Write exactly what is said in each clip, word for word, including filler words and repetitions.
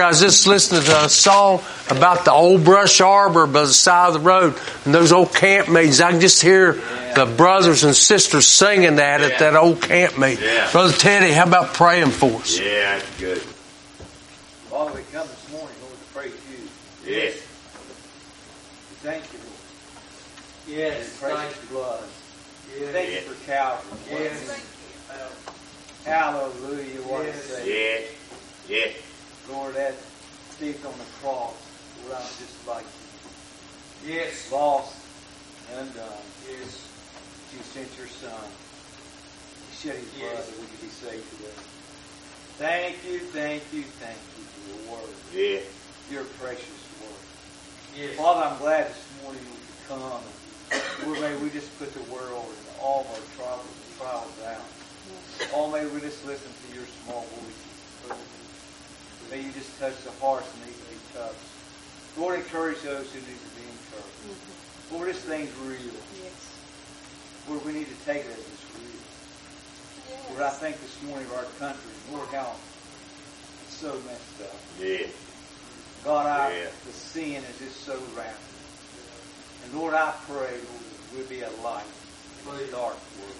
Terry, I was just listening to a song about the old brush arbor by the side of the road and those old camp meetings. I can just hear the brothers and sisters singing that at that old camp meeting. Yeah. Brother Teddy, how about praying for us? Yeah, that's good. Father, we come this morning, Lord, to praise you. Yes. Thank you, Lord. Yes, praise your blood. Yes. Thank you for Calvary. Yes. Hallelujah, what Yes. a Savior. Yes. Yes. Lord, that thief on the cross, Lord, I'm just like you. Yes. Lost and undone. Yes. You sent your Son. He shed his blood Yes. that we could be saved today. Thank you, thank you, thank you for your word. Yes. Your precious word. Yes. Father, I'm glad this morning we could come. And Lord, may we just put the world and all of our troubles and trials down. Oh, may we just listen to your small voice. May you just touch the hearts that need to be touched. Lord, encourage those who need to be encouraged. Mm-hmm. Lord, this thing's real. Yes. Lord, we need to take it as it's real. Yes. Lord, I think this morning of our country, Lord, how it's so messed up. Yes. God, I, Yeah. the sin is just so rampant. And Lord, I pray, Lord, that we'll be a light in a dark world.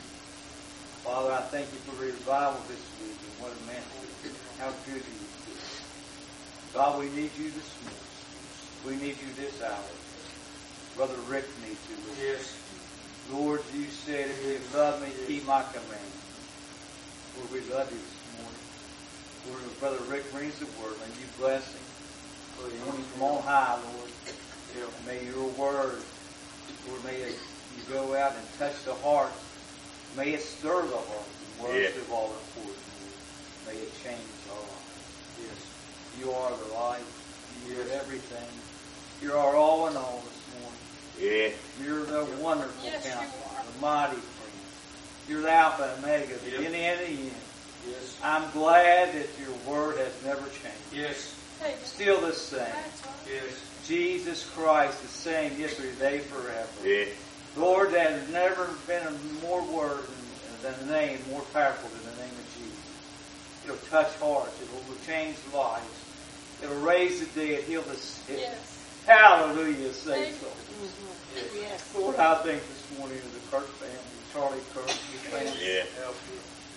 Father, I thank you for the revival this week and what it meant to you. How good you are. God, we need you this morning. We need you this hour. Brother Rick needs you. Lord. Yes. Lord, you said if you love me, keep my commandments. Lord, we love you this morning. Lord, as Brother Rick brings the word, may you bless him. Lord, you from on high, Lord. And may your word, Lord, may it, you go out and touch the hearts. May it stir the heart. And words Yes. of all important. May it change our lives. Yes. You are the light. You are everything. You're our all in all this morning. Yes. You're the wonderful Yes, you counselor, are. the mighty friend. You're the Alpha and Omega, the Yep. beginning and the end. Yes. I'm glad that your word has never changed. Yes. Hey, Still the same. that's right. Yes. Jesus Christ, the same yesterday, today, forever. Yes. Lord, there's never been a more word than, than the name, more powerful than the name of Jesus. It'll touch hearts. It'll change lives. It'll raise the dead, heal the sick. Yes. Hallelujah, say so. Mm-hmm. Yes. Lord, I think this morning of the Kirk family, Charlie Kirk, his family. Yeah. Help you.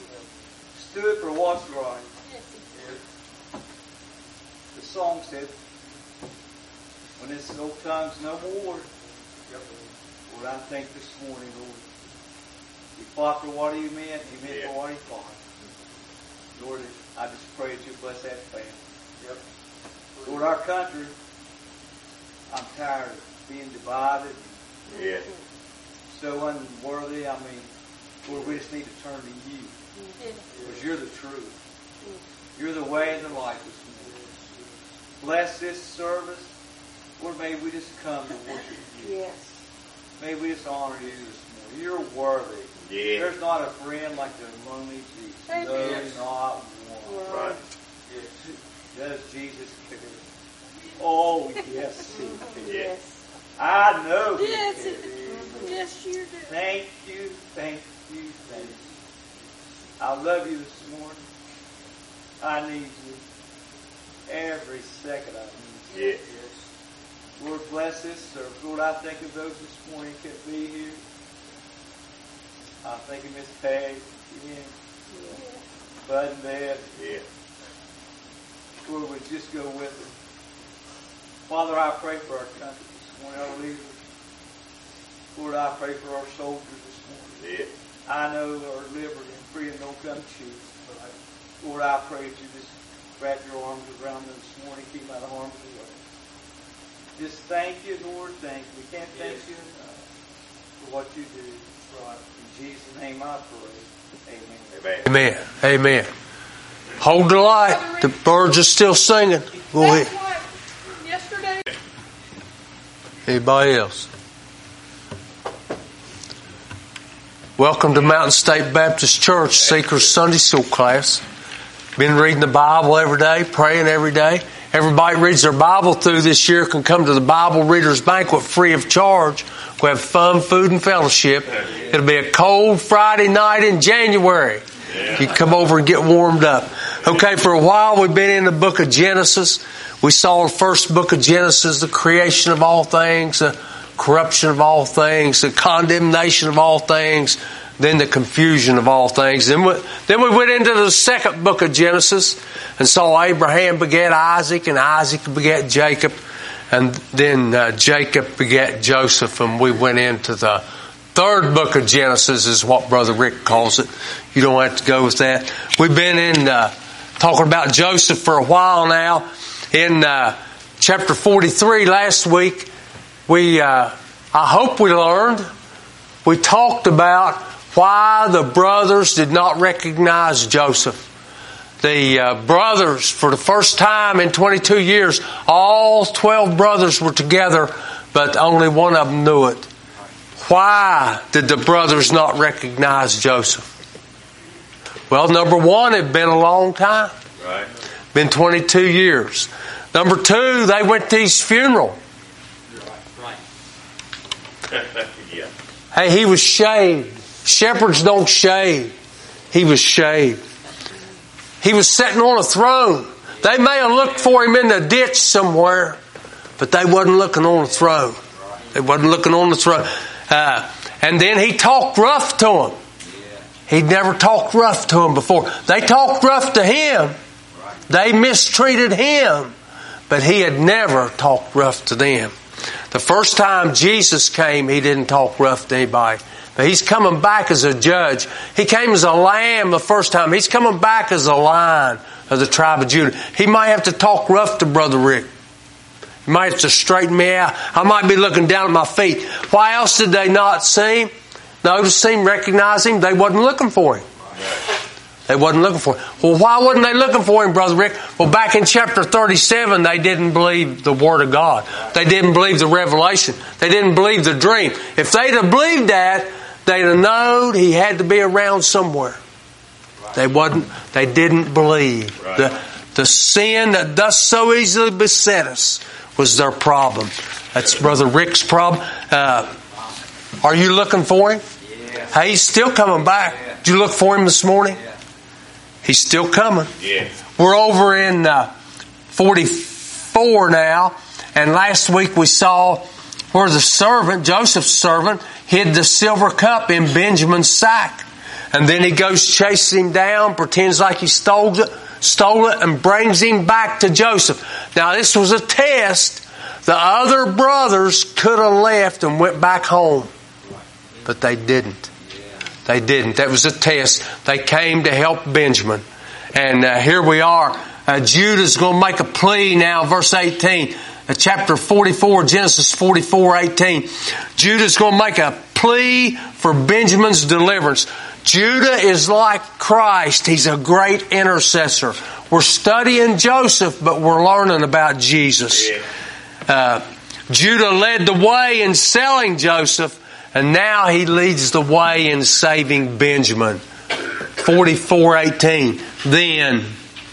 Stood for what's right. Yes. Yes. The song said, when this old tongue's no more, Yep. Lord, I think this morning, Lord, he fought for what he meant, he meant Yeah. for what he fought. Lord, I just pray that you bless that family. Yep. Lord, our country, I'm tired of being divided, Yes. so unworthy. I mean, Lord, we just need to turn to you, Yes. because you're the truth. You're the way and the life this morning. Bless this service. Lord, may we just come to worship you. Yes. May we just honor you this morning. You're worthy. Yes. There's not a friend like the lonely Jesus. Amen. No, Yes. not one. Right. Yes. Does Jesus care? Oh, yes, he cares. Yes. I know he Yes. cares. Yes, you do. Thank you, thank you, thank you. I love you this morning. I need you. Every second I need you. Yes. Yes. Lord, bless this service. Lord, I think of those this morning who can't be here. I think of Miss Peg, Ian, Bud and Dad. Yes. Lord, would just go with them. Father, I pray for our country this morning, our leaders. Lord, I pray for our soldiers this morning. Yes. I know our liberty and freedom don't come cheap. Lord, I pray that you just wrap your arms around them this morning, keep them out of harm's way. Just thank you, Lord, thank you. We can't thank Yes. you enough for what you do. Right. In Jesus' name I pray. Amen. Amen. Amen. Amen. Hold the light. The birds are still singing. Go That's ahead. why yesterday. Anybody else? Welcome to Mountain State Baptist Church Seekers Sunday School class. Been reading the Bible every day, praying every day. Everybody reads their Bible through this year can come to the Bible Readers Banquet free of charge. We have fun, food, and fellowship. It'll be a cold Friday night in January. You can come over and get warmed up. Okay, for a while we've been in the book of Genesis. We saw the first book of Genesis, the creation of all things, the corruption of all things, the condemnation of all things, then the confusion of all things. Then we, then we went into the second book of Genesis and saw Abraham beget Isaac, and Isaac beget Jacob, and then uh, Jacob beget Joseph, and we went into the third book of Genesis, is what Brother Rick calls it. You don't have to go with that. We've been in uh, talking about Joseph for a while now. In uh, chapter forty-three last week, we uh, I hope we learned, we talked about why the brothers did not recognize Joseph. The uh, brothers, for the first time in twenty-two years, all twelve brothers were together, but only one of them knew it. Why did the brothers not recognize Joseph? Well, number one, it had been a long time. Right. Been twenty-two years. Number two, they went to his funeral. Yeah. Hey, he was shaved. Shepherds don't shave. He was shaved. He was sitting on a throne. They may have looked for him in the ditch somewhere, but they wasn't looking on the throne. They wasn't looking on the throne. Uh, and then he talked rough to them. He'd never talked rough to them before. They talked rough to him. They mistreated him. But he had never talked rough to them. The first time Jesus came, he didn't talk rough to anybody. But he's coming back as a judge. He came as a lamb the first time. He's coming back as a lion of the tribe of Judah. He might have to talk rough to Brother Rick. He might have to straighten me out. I might be looking down at my feet. Why else did they not see him? Notice him, recognize him? They wasn't looking for him. They wasn't looking for him. Well, why wasn't they looking for him, Brother Rick? Well, back in chapter thirty-seven, they didn't believe the Word of God. They didn't believe the revelation. They didn't believe the dream. If they'd have believed that, they'd have known he had to be around somewhere. They wasn't. They didn't believe. The, the sin that does so easily beset us was their problem. That's Brother Rick's problem. Uh, are you looking for him? Hey, he's still coming back. Did you look for him this morning? He's still coming. Yeah. We're over in uh, forty-four now, and last week we saw where the servant, Joseph's servant, hid the silver cup in Benjamin's sack. And then he goes chasing him down, pretends like he stole it, stole it, and brings him back to Joseph. Now this was a test. The other brothers could have left and went back home, but they didn't. They didn't. That was a test. They came to help Benjamin. And uh, here we are. Uh, Judah's going to make a plea now, verse eighteen. Uh, chapter forty-four, Genesis forty-four, eighteen. Judah's going to make a plea for Benjamin's deliverance. Judah is like Christ. He's a great intercessor. We're studying Joseph, but we're learning about Jesus. Uh, Judah led the way in selling Joseph, and now he leads the way in saving Benjamin. forty-four eighteen. Then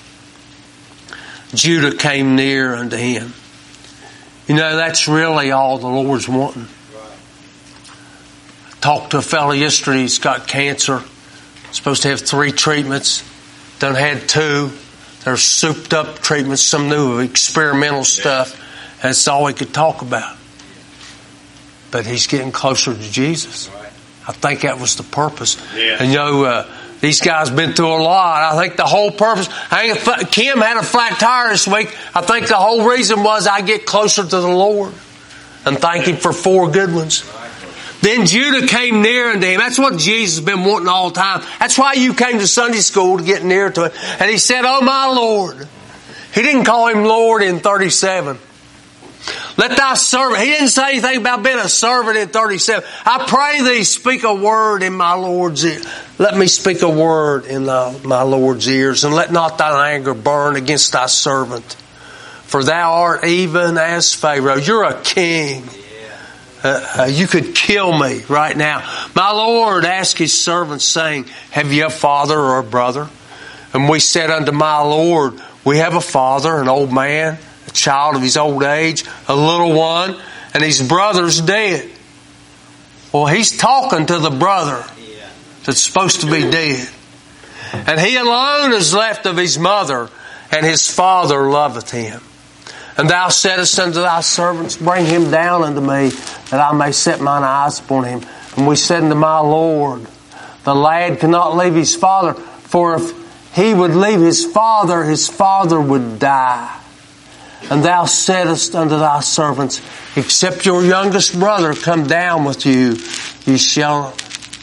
Judah came near unto him. You know, that's really all the Lord's wanting. Talked to a fellow yesterday. He's got cancer. Supposed to have three treatments. Done had two. They're souped up treatments, some new experimental stuff. That's all he could talk about. But he's getting closer to Jesus. I think that was the purpose. Yeah. And you know, uh, these guys been through a lot. I think the whole purpose, I think Kim had a flat tire this week. I think the whole reason was I get closer to the Lord and thank Him for four good ones. Then Judah came near unto him. That's what Jesus has been wanting all the time. That's why you came to Sunday school, to get near to it. And he said, "Oh my Lord." He didn't call him Lord in thirty-seven. Let thy servant, he didn't say anything about being a servant in thirty-seven. I pray thee, speak a word in my Lord's ear. Let me speak a word in the, my Lord's ears, and let not thine anger burn against thy servant. For thou art even as Pharaoh. You're a king. Uh, uh, you could kill me right now. My Lord asked his servants, saying, "Have ye a father or a brother?" And we said unto my Lord, "We have a father, an old man, a child of his old age, a little one, and his brother's dead." Well, he's talking to the brother that's supposed to be dead. And he alone is left of his mother, and his father loveth him. And thou saidst unto thy servants, bring him down unto me, that I may set mine eyes upon him. And we said unto my Lord, the lad cannot leave his father, for if he would leave his father, his father would die. And thou saidst unto thy servants, except your youngest brother come down with you, ye shall,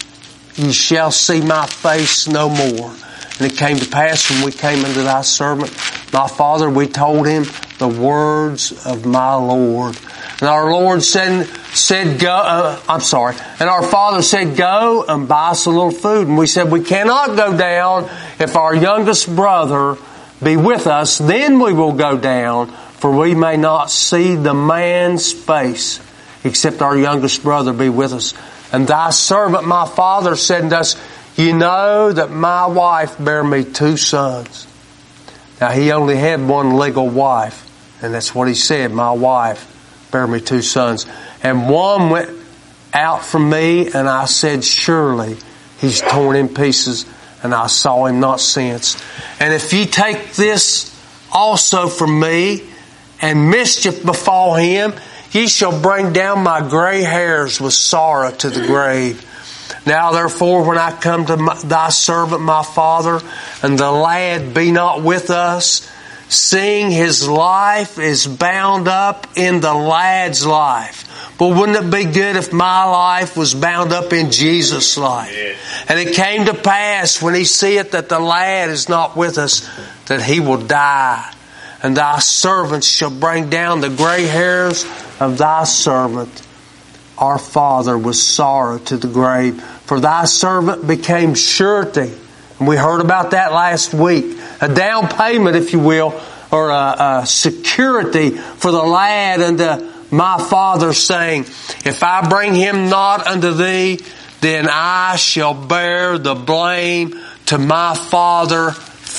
ye shall see my face no more. And it came to pass when we came unto thy servant, my father, we told him the words of my Lord. And our Lord said, said go, uh, I'm sorry. And our father said, go and buy us a little food. And we said, we cannot go down if our youngest brother be with us. Then we will go down, for we may not see the man's face, except our youngest brother be with us. And thy servant, my father, said unto us, you know that my wife bare me two sons. Now he only had one legal wife. And that's what he said, my wife bare me two sons. And one went out from me, and I said, surely he's torn in pieces, and I saw him not since. And if ye take this also from me, and mischief befall him, ye shall bring down my gray hairs with sorrow to the grave. Now therefore, when I come to my, thy servant my father, and the lad be not with us, seeing his life is bound up in the lad's life. But wouldn't it be good if my life was bound up in Jesus' life? Yeah. And it came to pass, when he seeth that the lad is not with us, that he will die. And thy servants shall bring down the gray hairs of thy servant, our father, with sorrow to the grave. For thy servant became surety. And we heard about that last week. A down payment, if you will, or a, a security for the lad unto my father, saying, if I bring him not unto thee, then I shall bear the blame to my father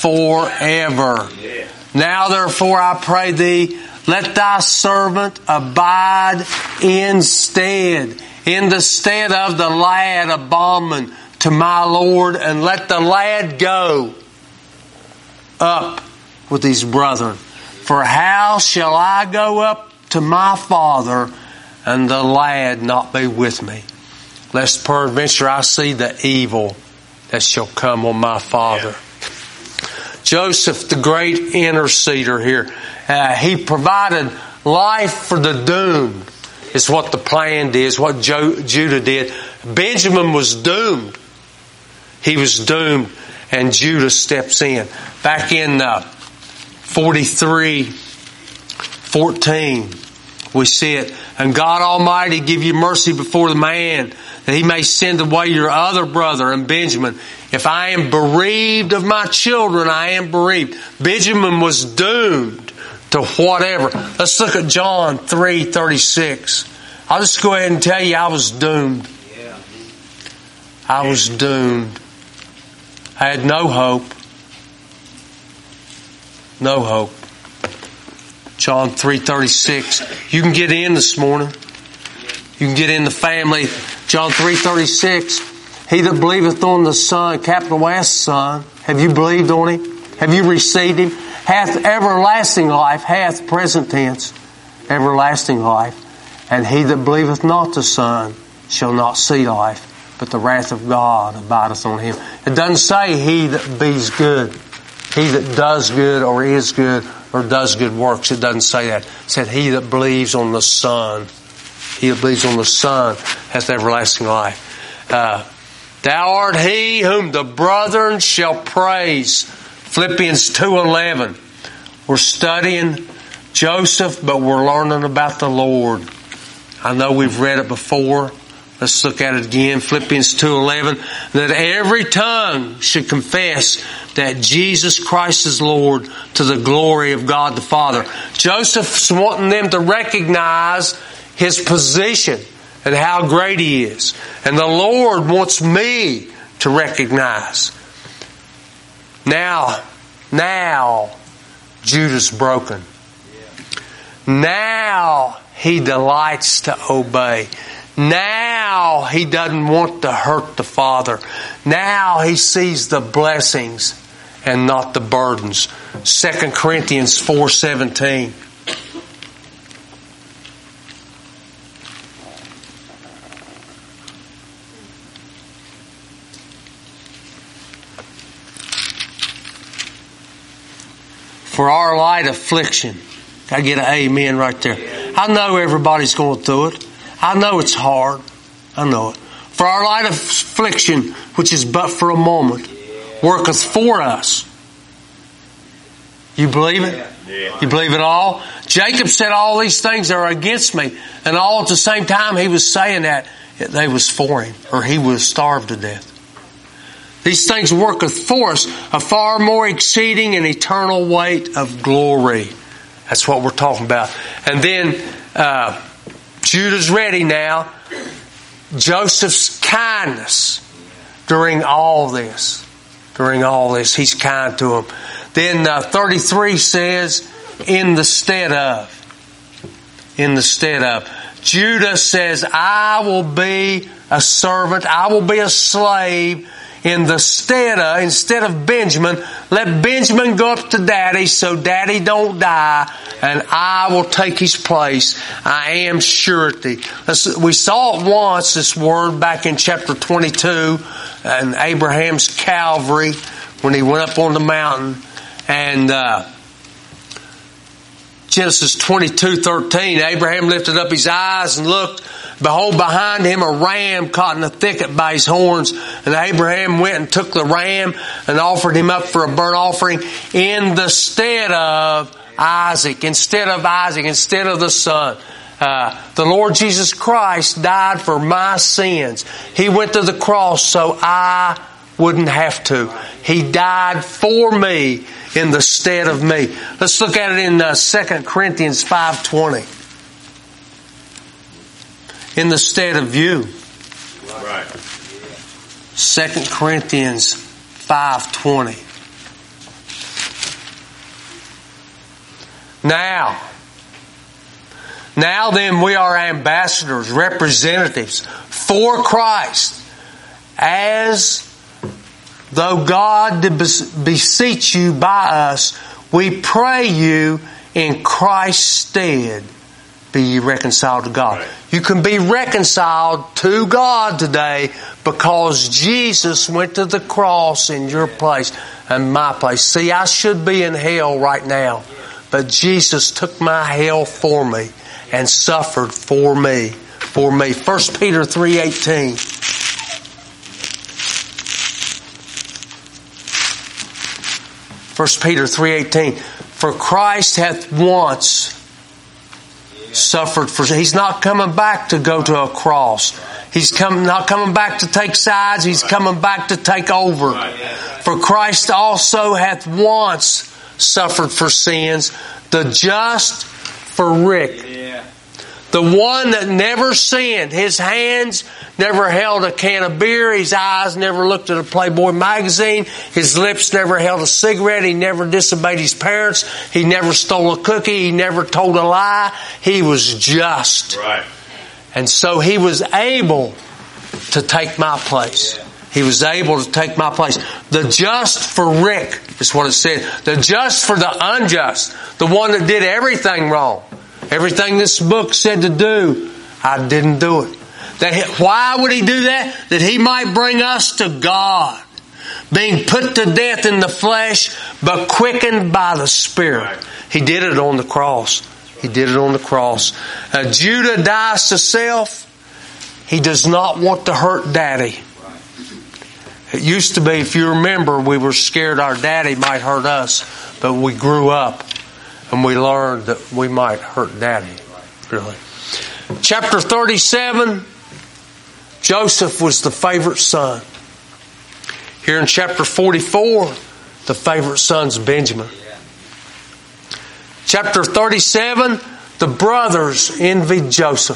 forever. Yeah. Now therefore I pray thee, let thy servant abide instead, in the stead of the lad, a bondman to my Lord, and let the lad go up with his brethren. For how shall I go up to my father, and the lad not be with me? Lest peradventure I see the evil that shall come on my father. Yeah. Joseph, the great interceder here, uh, he provided life for the doomed. Is what the plan did, is what Jo- Judah did. Benjamin was doomed. He was doomed, and Judah steps in. Back in uh, forty-three fourteen, we see it. And God Almighty give you mercy before the man, that he may send away your other brother and Benjamin. If I am bereaved of my children, I am bereaved. Benjamin was doomed to whatever. Let's look at John three thirty-six. I'll just go ahead and tell you, I was doomed. I was doomed. I had no hope. No hope. John three thirty-six. You can get in this morning. You can get in the family. John three thirty-six. He that believeth on the Son, capital S Son. Have you believed on Him? Have you received Him? Hath everlasting life, hath present tense, everlasting life. And he that believeth not the Son shall not see life, but the wrath of God abideth on him. It doesn't say he that be's good, he that does good or is good or does good works. It doesn't say that. It said he that believes on the Son. He that believes on the Son hath everlasting life. Uh, Thou art he whom the brethren shall praise. Philippians two eleven. We're studying Joseph, but we're learning about the Lord. I know we've read it before. Let's look at it again. Philippians two eleven. That every tongue should confess that Jesus Christ is Lord, to the glory of God the Father. Joseph's wanting them to recognize his position and how great he is. And the Lord wants me to recognize. Now, now, Judah's broken. Now he delights to obey. Now he doesn't want to hurt the Father. Now he sees the blessings and not the burdens. Second Corinthians four seventeen. For our light affliction. I get an amen right there. I know everybody's going through it. I know it's hard. I know it. For our light affliction, which is but for a moment, worketh for us. You believe it? You believe it all? Jacob said all these things are against me. And all at the same time he was saying that, they was for him. Or he was starved to death. These things worketh for us a far more exceeding and eternal weight of glory. That's what we're talking about. And then uh, Judah's ready now. Joseph's kindness during all this. During all this, he's kind to him. Then uh, thirty-three says, in the stead of. In the stead of. Judah says, I will be a servant. I will be a slave. In the stead of, instead of Benjamin, let Benjamin go up to Daddy so Daddy don't die, and I will take his place. I am surety. We saw it once, this word, back in chapter twenty-two, and Abraham's Calvary, when he went up on the mountain, and uh, Genesis twenty-two thirteen, Abraham lifted up his eyes and looked. Behold, behind him a ram caught in a thicket by his horns. And Abraham went and took the ram and offered him up for a burnt offering in the stead of Isaac. Instead of Isaac, instead of the son. Uh, the Lord Jesus Christ died for my sins. He went to the cross so I wouldn't have to. He died for me in the stead of me. Let's look at it in uh, Second Corinthians five twenty. In the stead of you. Right. Second Corinthians five twenty. Now, now then we are ambassadors, representatives for Christ, as though God did beseech you by us, we pray you in Christ's stead. Be ye reconciled to God. Right. You can be reconciled to God today because Jesus went to the cross in your place and my place. See, I should be in hell right now, but Jesus took my hell for me and suffered for me. For me. First Peter three eighteen. First Peter three eighteen. For Christ hath once suffered for. He's not coming back to go to a cross. He's come, not coming back to take sides. He's coming back to take over. For Christ also hath once suffered for sins, the just for Rick. The one that never sinned. His hands never held a can of beer. His eyes never looked at a Playboy magazine. His lips never held a cigarette. He never disobeyed his parents. He never stole a cookie. He never told a lie. He was just. Right. And so he was able to take my place. He was able to take my place. The just for Rick is what it said. The just for the unjust. The one that did everything wrong. Everything this book said to do, I didn't do it. That why would he do that? That he might bring us to God. Being put to death in the flesh, but quickened by the Spirit. He did it on the cross. He did it on the cross. Uh, Judah dies to self. He does not want to hurt Daddy. It used to be, if you remember, we were scared our daddy might hurt us, but we grew up and we learned that we might hurt Daddy. Really. Chapter thirty-seven, Joseph was the favorite son. Here in chapter forty-four, the favorite son's Benjamin. Chapter thirty-seven, the brothers envied Joseph.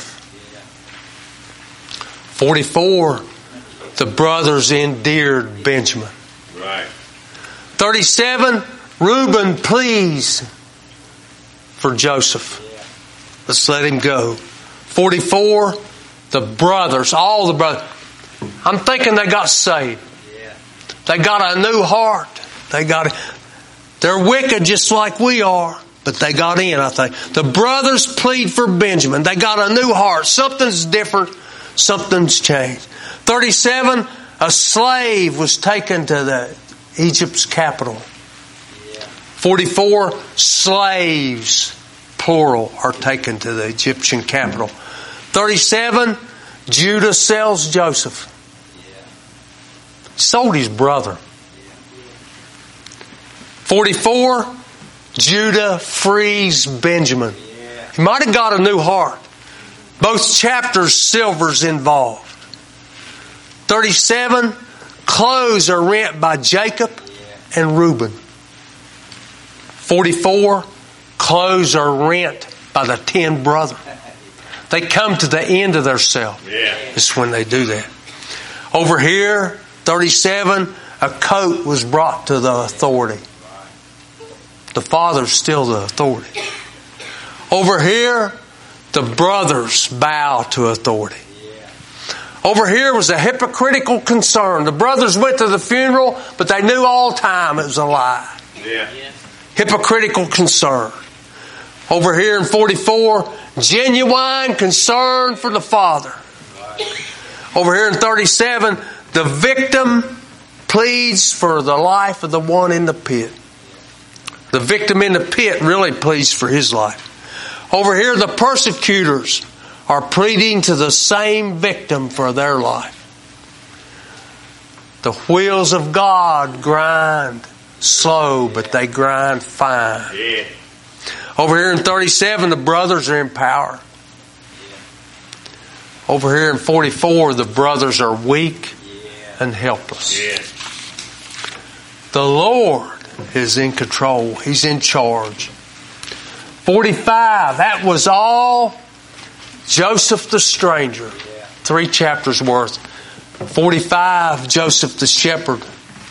forty-four, the brothers endeared Benjamin. Right. thirty-seven, Reuben pleased for Joseph. Let's let him go. forty-four, the brothers, all the brothers, I'm thinking they got saved. They got a new heart. They got it. They're wicked just like we are, but they got in, I think. The brothers plead for Benjamin. They got a new heart. Something's different. Something's changed. thirty-seven, a slave was taken to the Egypt's capital. forty-four, slaves, plural, are taken to the Egyptian capital. thirty-seven, Judah sells Joseph. Sold his brother. forty-four, Judah frees Benjamin. He might have got a new heart. Both chapters, silver's involved. thirty-seven, clothes are rent by Jacob and Reuben. forty-four, clothes are rent by the ten brothers. They come to the end of themselves. Yeah. It's when they do that. Over here, thirty-seven, a coat was brought to the authority. The father's still the authority. Over here, the brothers bow to authority. Over here was a hypocritical concern. The brothers went to the funeral, but they knew all the time it was a lie. Yeah. Hypocritical concern. Over here in forty-four, genuine concern for the father. Over here in thirty-seven, the victim pleads for the life of the one in the pit. The victim in the pit really pleads for his life. Over here, the persecutors are pleading to the same victim for their life. The wheels of God grind slow, but they grind fine. Yeah. Over here in thirty-seven, the brothers are in power. Over here in forty-four, the brothers are weak and helpless. Yeah. The Lord is in control. He's in charge. forty-five, that was all Joseph the stranger. Three chapters worth. forty-five, Joseph the shepherd.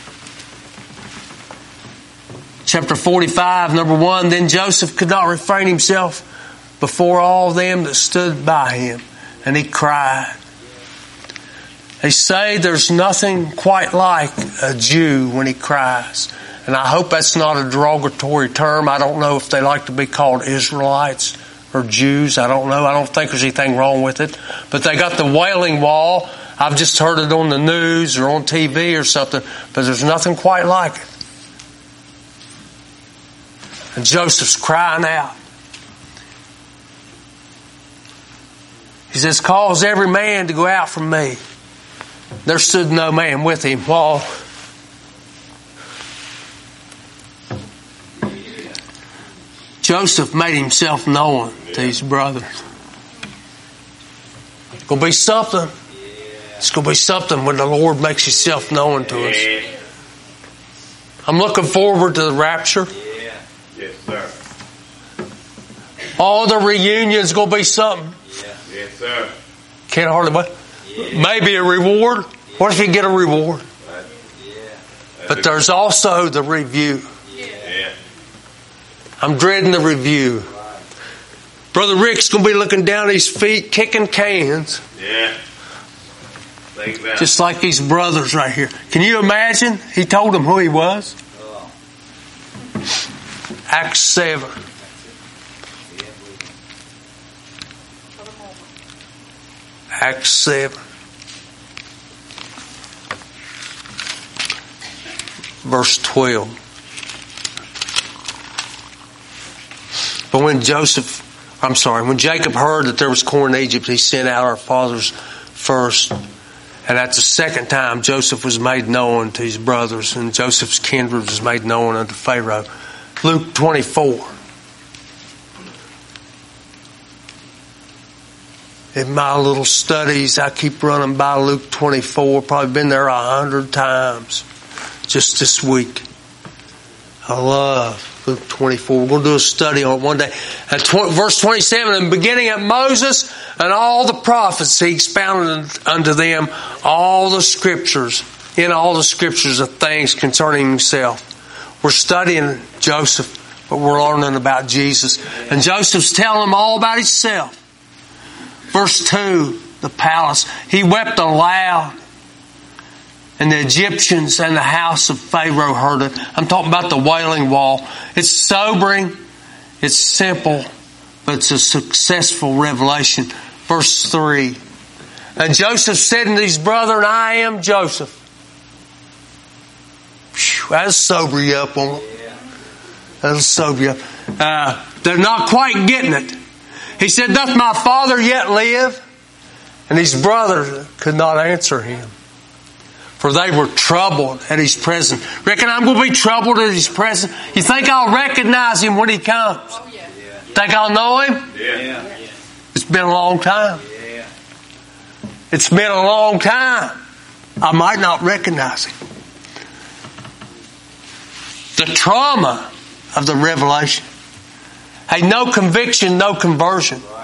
Chapter forty-five, number one, then Joseph could not refrain himself before all them that stood by him, and he cried. They say there's nothing quite like a Jew when he cries. And I hope that's not a derogatory term. I don't know if they like to be called Israelites or Jews. I don't know. I don't think there's anything wrong with it. But they got the Wailing Wall. I've just heard it on the news or on T V or something. But there's nothing quite like it. And Joseph's crying out. He says, cause every man to go out from me. There stood no man with him while Joseph made himself known to his brothers. It's going to be something. It's going to be something when the Lord makes himself known to us. I'm looking forward to the rapture. Yes, sir. All the reunion's going to be something. Yes, sir. Can't hardly wait. Maybe a reward. What if you get a reward? But there's also the review. Yeah. I'm dreading the review. Brother Rick's going to be looking down at his feet, kicking cans. Yeah. Think about Just like these brothers right here. Can you imagine? He told them who he was. Acts seven. Acts seven. Verse twelve. But when Joseph, I'm sorry, when Jacob heard that there was corn in Egypt, he sent out our fathers first. And at the second time, Joseph was made known to his brothers, and Joseph's kindred was made known unto Pharaoh. Luke twenty-four. In my little studies, I keep running by Luke twenty-four. Probably been there a hundred times just this week. I love Luke twenty-four. We're going to do a study on it one day. At tw- verse twenty-seven, and beginning at Moses and all the prophets, he expounded unto them all the scriptures, in all the scriptures of things concerning himself. We're studying Joseph, but we're learning about Jesus. And Joseph's telling them all about himself. Verse two, the palace. He wept aloud. And the Egyptians and the house of Pharaoh heard it. I'm talking about the Wailing Wall. It's sobering. It's simple. But it's a successful revelation. Verse three. And Joseph said unto his brethren, I am Joseph. Whew, that'll sober you up on it. That'll sober you up. Uh, they're not quite getting it. He said, doth my father yet live? And his brothers could not answer him. For they were troubled at his presence. Reckon I'm going to be troubled at his presence? You think I'll recognize him when he comes? Oh, yeah. Yeah. Think I'll know him? Yeah. It's been a long time. Yeah. It's been a long time. I might not recognize him. The trauma of the revelation. Hey, no conviction, no conversion. Right.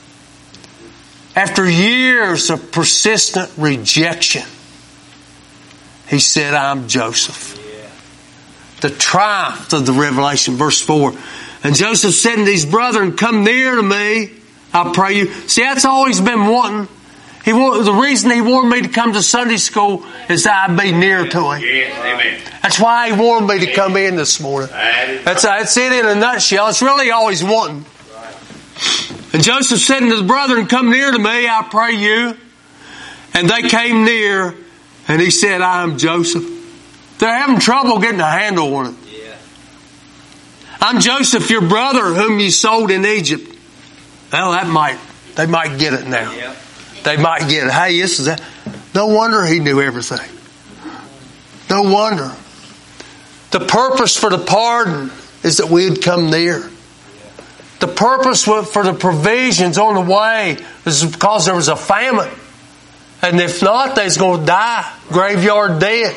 After years of persistent rejection, he said, I'm Joseph. Yeah. The triumph of the revelation. Verse four. And Joseph said unto his brethren, come near to me, I pray you. See, that's all he's been wanting. He want, the reason he wanted me to come to Sunday school is that I'd be near to him. Yes, amen. That's why he wanted me to come in this morning. That is That's, that's it in a nutshell. It's really all he's wanting. And Joseph said unto the brethren, come near to me, I pray you. And they came near, and he said, I am Joseph. They're having trouble getting a handle on it. Yeah. I'm Joseph, your brother, whom you sold in Egypt. Well, that might, they might get it now. Yeah. They might get it. Hey, this is that. No wonder he knew everything. No wonder. The purpose for the pardon is that we'd come near. The purpose for the provisions on the way is because there was a famine. And if not, they's going to die. Graveyard dead.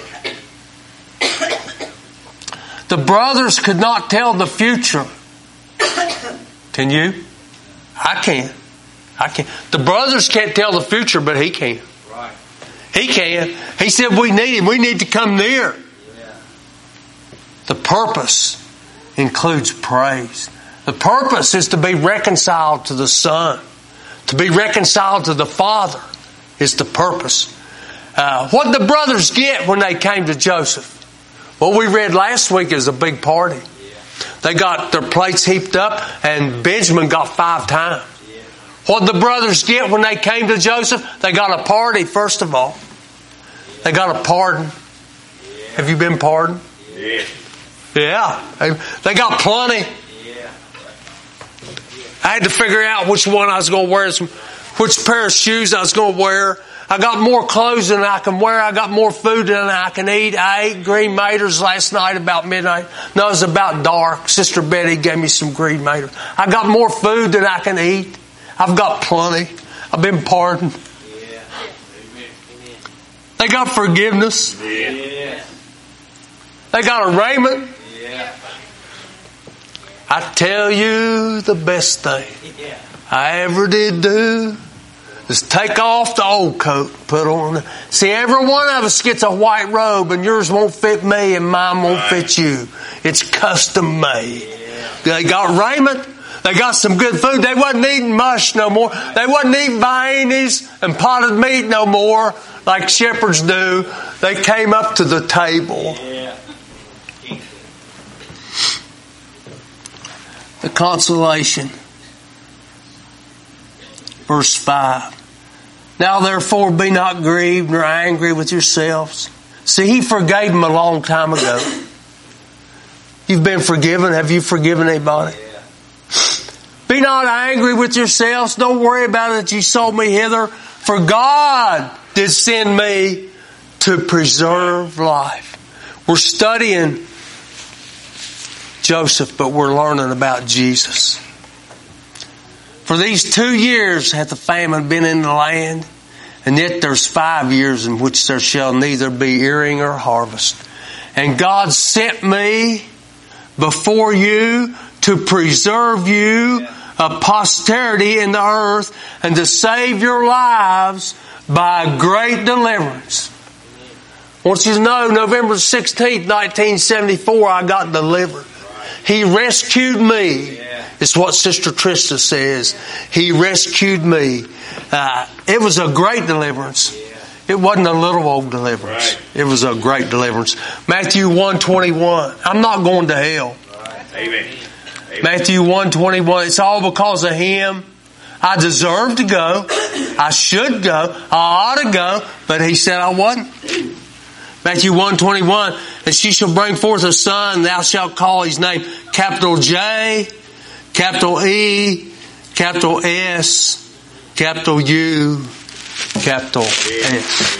The brothers could not tell the future. Can you? I can. I can. The brothers can't tell the future, but he can. Right. He can. He said we need him. We need to come near. Yeah. The purpose includes praise. The purpose is to be reconciled to the Son. To be reconciled to the Father is the purpose. Uh, what did the brothers get when they came to Joseph? What we read last week is a big party. Yeah. They got their plates heaped up, and Benjamin got five times. Yeah. What did the brothers get when they came to Joseph? They got a party, first of all. They got a pardon. Yeah. Have you been pardoned? yes. Yeah. They, they got plenty. Yeah. I had to figure out which one I was going to wear, which pair of shoes I was going to wear. I got more clothes than I can wear. I got more food than I can eat. I ate green maters last night about midnight. No, it was about dark. Sister Betty gave me some green maters. I got more food than I can eat. I've got plenty. I've been pardoned. Yeah. Amen. They got forgiveness. Yeah. They got a raiment. Yeah. I tell you, the best thing Yeah. I ever did do is take off the old coat, put on the... See, every one of us gets a white robe, and yours won't fit me and mine won't fit you. It's custom made. They got raiment. They got some good food. They wasn't eating mush no more. They wasn't eating viennies and potted meat no more like shepherds do. They came up to the table. Yeah. The consolation. Verse five. Now therefore be not grieved nor angry with yourselves. See, he forgave them a long time ago. You've been forgiven. Have you forgiven anybody? Yeah. Be not angry with yourselves. Don't worry about it that you sold me hither. For God did send me to preserve life. We're studying Joseph, but we're learning about Jesus. For these two years hath the famine been in the land, and yet there's five years in which there shall neither be earing or harvest. And God sent me before you to preserve you a posterity in the earth and to save your lives by great deliverance. I want you to know, November sixteenth, nineteen seventy-four, I got delivered. He rescued me. It's what Sister Trista says. He rescued me. Uh, it was a great deliverance. It wasn't a little old deliverance. It was a great deliverance. Matthew one twenty-one. I'm not going to hell. Amen. Amen. Matthew one twenty-one. It's all because of Him. I deserve to go. I should go. I ought to go. But He said I wasn't. Matthew one twenty-one. And she shall bring forth a son. Thou shalt call his name capital J, capital E, capital S, capital U, capital S.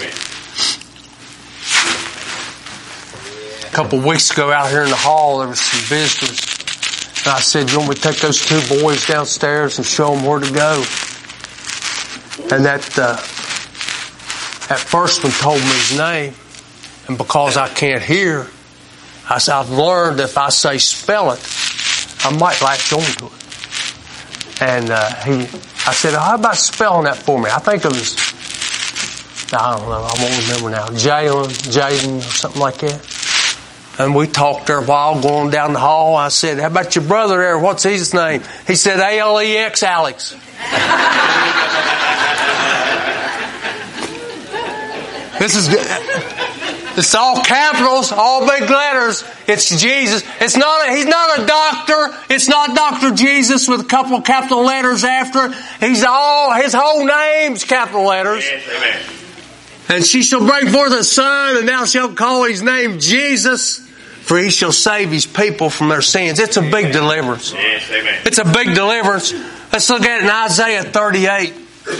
A couple of weeks ago out here in the hall, there was some visitors. And I said, you want me to take those two boys downstairs and show them where to go? And that, uh, that first one told me his name. And because I can't hear, I said, I've learned if I say spell it, I might latch onto it. And uh, he, I said, how about spelling that for me? I think it was, I don't know, I won't remember now, Jalen, Jaden, or something like that. And we talked there a while going down the hall. I said, how about your brother there? What's his name? He said, A L E X, Alex. This is good. It's all capitals, all big letters. It's Jesus. It's not. A, he's not a doctor. It's not Doctor Jesus with a couple of capital letters after it. He's all. His whole name's capital letters. Yes, amen. And she shall bring forth a son, and thou shalt call his name Jesus, for he shall save his people from their sins. It's a big deliverance. Yes, amen. It's a big deliverance. Let's look at it in Isaiah thirty-eight.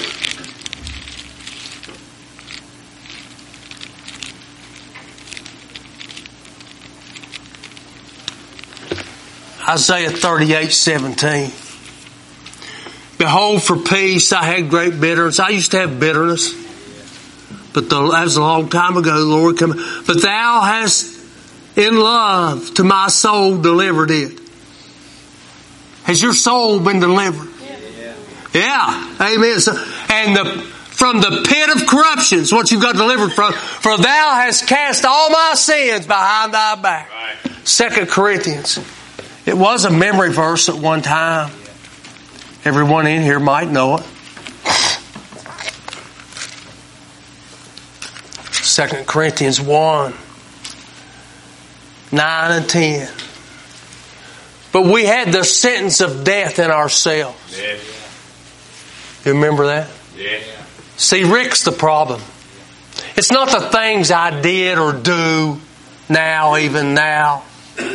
Isaiah thirty-eight seventeen. Behold, for peace I had great bitterness. I used to have bitterness. But the, that was a long time ago, the Lord come. But thou hast in love to my soul delivered it. Has your soul been delivered? Yeah. Yeah. Amen. So, and the, from the pit of corruption is what you got delivered from. For thou hast cast all my sins behind thy back. Right. Second Corinthians. It was a memory verse at one time. Everyone in here might know it. Second Corinthians one, nine and ten. But we had the sentence of death in ourselves. Yes. You remember that? Yes. See, Rick's the problem. It's not the things I did or do now, even now.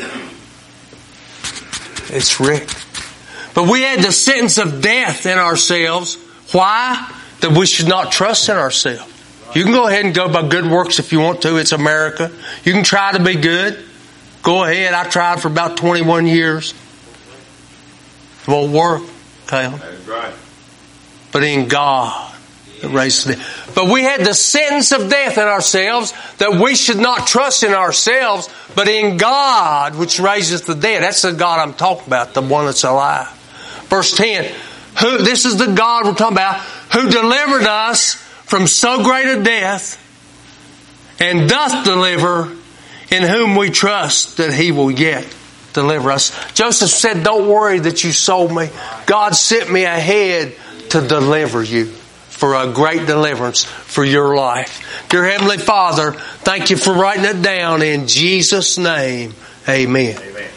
It's Rick. But we had the sentence of death in ourselves. Why? That we should not trust in ourselves. You can go ahead and go by good works if you want to. It's America. You can try to be good. Go ahead. I tried for about twenty-one years. It won't work, Caleb. That's right. But in God, it raises the dead. But we had the sentence of death in ourselves, that we should not trust in ourselves, but in God, which raises the dead. That's the God I'm talking about, the one that's alive. Verse ten. Who? This is the God we're talking about, who delivered us from so great a death, and doth deliver, in whom we trust that He will yet deliver us. Joseph said, don't worry that you sold me. God sent me ahead to deliver you, for a great deliverance for your life. Dear Heavenly Father, thank you for writing it down in Jesus' name. Amen. Amen.